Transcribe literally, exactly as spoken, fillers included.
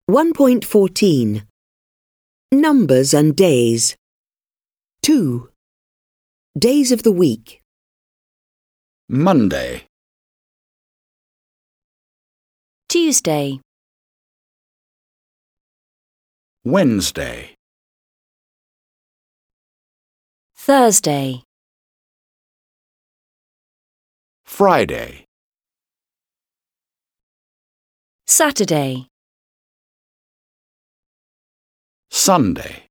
one point fourteen. Numbers and days. two. Days of the week. Monday, Tuesday, Wednesday, Thursday, Friday, Saturday, Sunday.